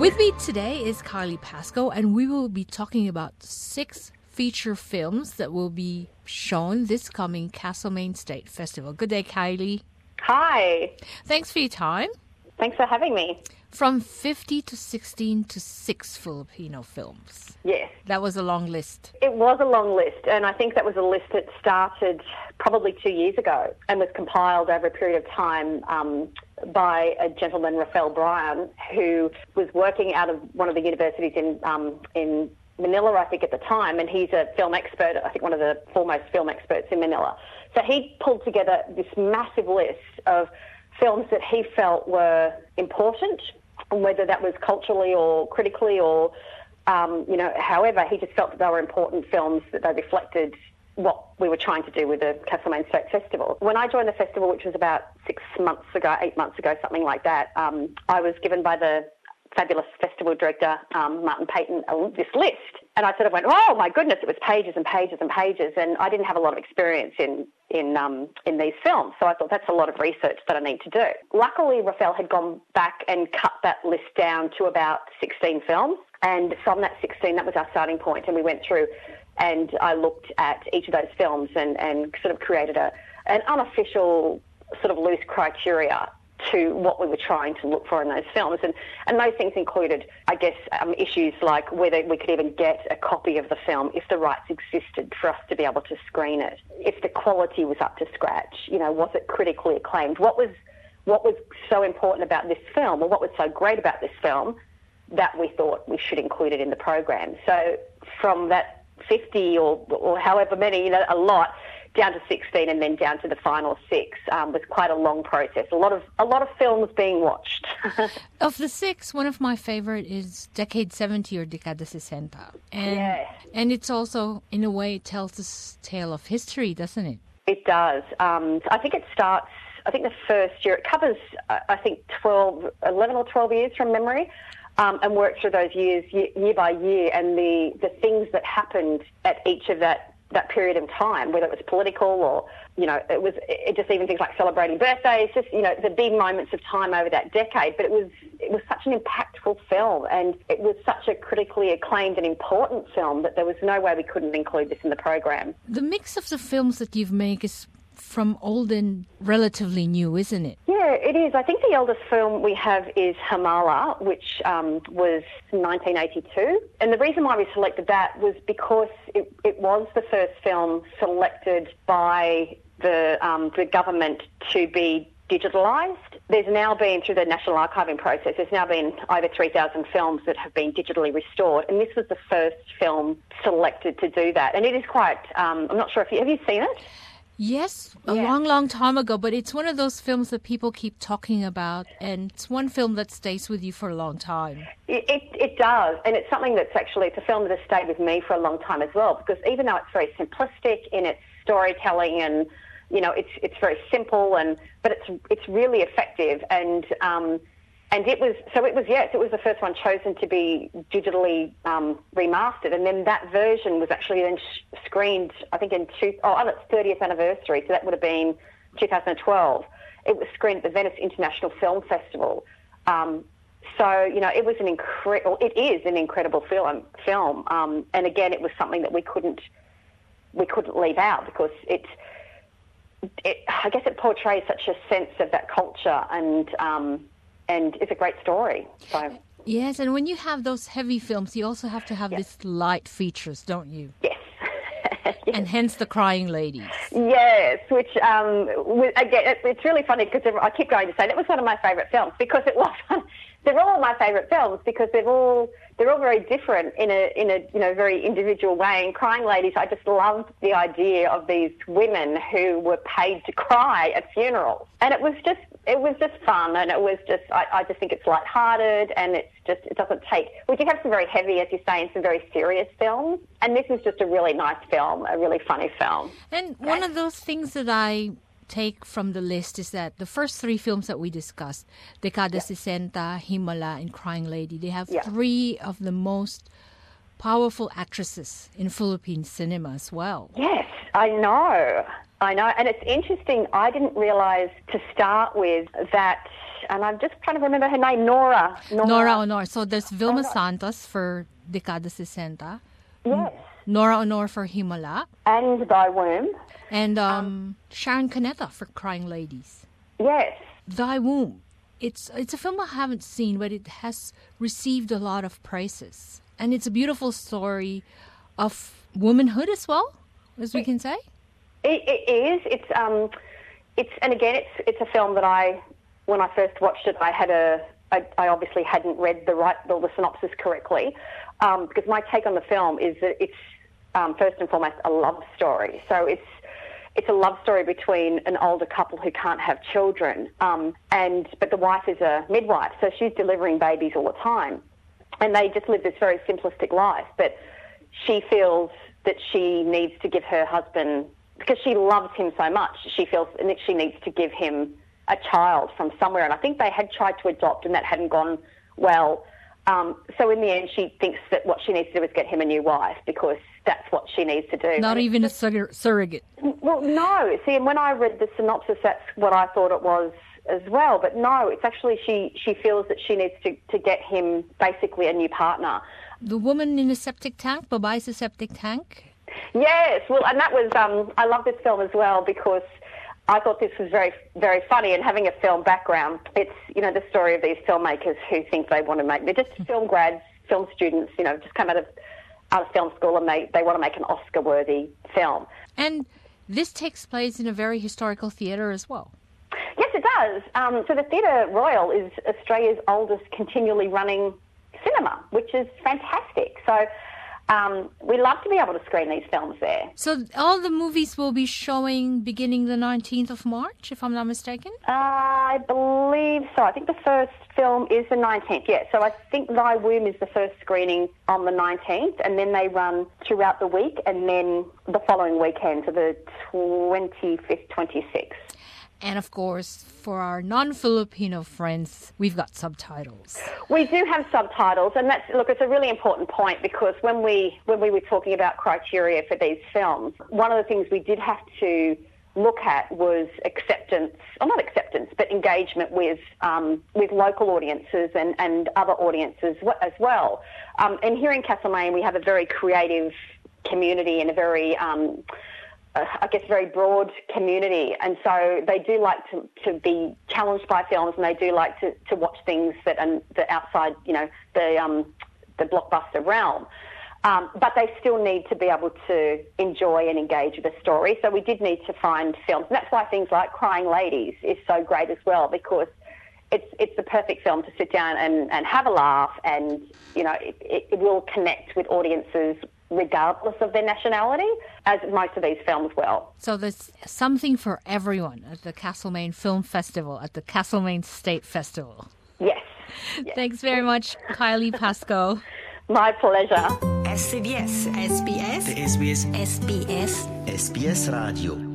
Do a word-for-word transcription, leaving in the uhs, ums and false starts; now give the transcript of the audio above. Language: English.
With me today is Kylie Pascoe, and we will be talking about six feature films that will be shown this coming Castlemaine State Festival. Good day, Kylie. Hi. Thanks for your time. Thanks for having me. From fifty to sixteen to six Filipino films. Yes. That was a long list. It was a long list, and I think that was a list that started probably two years ago and was compiled over a period of time um, by a gentleman, Rafael Bryan, who was working out of one of the universities in um, in Manila, I think, at the time, and he's a film expert, I think one of the foremost film experts in Manila. So he pulled together this massive list of films that he felt were important, whether that was culturally or critically or, um, you know, however, he just felt that they were important films, that they reflected what we were trying to do with the Castlemaine State Festival. When I joined the festival, which was about six months ago, eight months ago, something like that, um, I was given by the fabulous festival director, um, Martin Payton, uh, this list. And I sort of went, oh, my goodness, it was pages and pages and pages. And I didn't have a lot of experience in in um, in these films. So I thought that's a lot of research that I need to do. Luckily, Rafael had gone back and cut that list down to about sixteen films. And from that sixteen, that was our starting point. And we went through and I looked at each of those films and, and sort of created a an unofficial sort of loose criteria to what we were trying to look for in those films. And, and those things included, I guess, um, issues like whether we could even get a copy of the film, if the rights existed for us to be able to screen it, if the quality was up to scratch, you know, was it critically acclaimed? What was what was so important about this film, or what was so great about this film that we thought we should include it in the program? So from that fifty or, or however many, you know, a lot, down to sixteen and then down to the final six um, was quite a long process. A lot of a lot of films being watched. Of the six, one of my favorite is Decade seventy or Dekada sesenta. And, yeah. and it's also, in a way, it tells this tale of history, doesn't it? It does. Um, I think it starts, I think the first year, it covers, I think, twelve, eleven or twelve years from memory. Um, and works through those years, year, year by year, and the, the things that happened at each of that that period of time, whether it was political or, you know, it was it just even things like celebrating birthdays, just, you know, the big moments of time over that decade. But it was it was such an impactful film, and it was such a critically acclaimed and important film that there was no way we couldn't include this in the program. The mix of the films that you've made is from old and relatively new, isn't it? Yeah, it is. I think the eldest film we have is Hamala, which um, was nineteen eighty-two. And the reason why we selected that was because it, it was the first film selected by the, um, the government to be digitalised. There's now been, through the National Archiving process, there's now been over three thousand films that have been digitally restored. And this was the first film selected to do that. And it is quite, um, I'm not sure if you, have you seen it? Yes, a yeah. long, long time ago, but it's one of those films that people keep talking about, and it's one film that stays with you for a long time. It, it, it does, and it's something that's actually, it's a film that has stayed with me for a long time as well, because even though it's very simplistic in its storytelling and, you know, it's it's very simple, and but it's it's really effective, and um, and it was, so it was, yes, it was the first one chosen to be digitally um, remastered, and then that version was actually then sh- screened, I think, in two, oh, on its thirtieth anniversary, so that would have been two thousand twelve. It was screened at the Venice International Film Festival. Um, so, you know, it was an incredible, it is an incredible film, film. Um, and again, it was something that we couldn't, we couldn't leave out, because it, it, I guess it portrays such a sense of that culture, and, um, and it's a great story. So yes, and when you have those heavy films, you also have to have yes. these light features, don't you? Yes. yes. And hence the Crying Ladies. Yes, which, um, again, it's really funny because I keep going to say that was one of my favourite films, because it was, they're all my favourite films because they're all, they're all very different in a, in a, you know, very individual way. And Crying Ladies, I just loved the idea of these women who were paid to cry at funerals. And it was just, it was just fun, and it was just, I, I just think it's lighthearted, and it's just, it doesn't take, we do have some very heavy, as you say, and some very serious films, and this is just a really nice film, a really funny film. And okay. One of those things that I take from the list is that the first three films that we discussed, Dekada yeah. sesenta, Himala, and Crying Lady, they have yeah. three of the most powerful actresses in Philippine cinema as well. Yes, I know. I know. And it's interesting, I didn't realise to start with that and I'm just trying to remember her name, Nora. Nora, Nora Honor. So there's Vilma oh, Santos for Dekada sesenta. Yes. Nora Honor for Himala. And Thy Womb. And um, um, Sharon Cuneta for Crying Ladies. Yes. Thy Womb. It's it's a film I haven't seen, but it has received a lot of praises. And it's a beautiful story of womanhood as well, as we can say. It, it is. It's um, it's and again, it's it's a film that I, when I first watched it, I had a I, I obviously hadn't read the right the, the synopsis correctly, um, because my take on the film is that it's um, first and foremost a love story. So it's. It's a love story between an older couple who can't have children, um, and but the wife is a midwife, so she's delivering babies all the time, and they just live this very simplistic life. But she feels that she needs to give her husband, because she loves him so much, she feels that she needs to give him a child from somewhere. And I think they had tried to adopt, and that hadn't gone well. Um, so in the end, she thinks that what she needs to do is get him a new wife, because that's what she needs to do. Not and even a sur- surrogate. Well, no. See, and when I read the synopsis, that's what I thought it was as well. But no, it's actually she, she feels that she needs to, to get him basically a new partner. The woman in a septic tank, Babai's a septic tank? Yes. Well, and that was, um, I love this film as well, because I thought this was very, very funny. And having a film background, it's, you know, the story of these filmmakers who think they want to make, they're just film grads, film students, you know, just come out of out of film school, and they, they want to make an Oscar-worthy film. And this takes place in a very historical theatre as well. Yes, it does. Um, so the Theatre Royal is Australia's oldest continually running cinema, which is fantastic. So um, we love to be able to screen these films there. So all the movies will be showing beginning the nineteenth of March, if I'm not mistaken? Uh, I believe so. I think the first film is the nineteenth, yes. So I think Thy Womb is the first screening on the nineteenth, and then they run throughout the week, and then the following weekend, so the twenty-fifth, twenty-sixth. And, of course, for our non-Filipino friends, we've got subtitles. We do have subtitles, and that's, look, it's a really important point, because when we when we were talking about criteria for these films, one of the things we did have to look at was acceptance, or not acceptance, but engagement with um, with local audiences and, and other audiences as well. Um, and here in Castlemaine, we have a very creative community and a very... Um, Uh, I guess, very broad community. And so they do like to, to be challenged by films, and they do like to, to watch things that are the outside, you know, the um, the blockbuster realm. Um, but they still need to be able to enjoy and engage with the story. So we did need to find films. And that's why things like Crying Ladies is so great as well, because it's it's the perfect film to sit down and, and have a laugh, and, you know, it, it will connect with audiences regardless of their nationality, as most of these films will. So there's something for everyone at the Castlemaine Film Festival, at the Castlemaine State Festival. Yes. yes. Thanks very much, Kylie Pascoe. My pleasure. S B S, S B S, S B S, S B S, S B S Radio.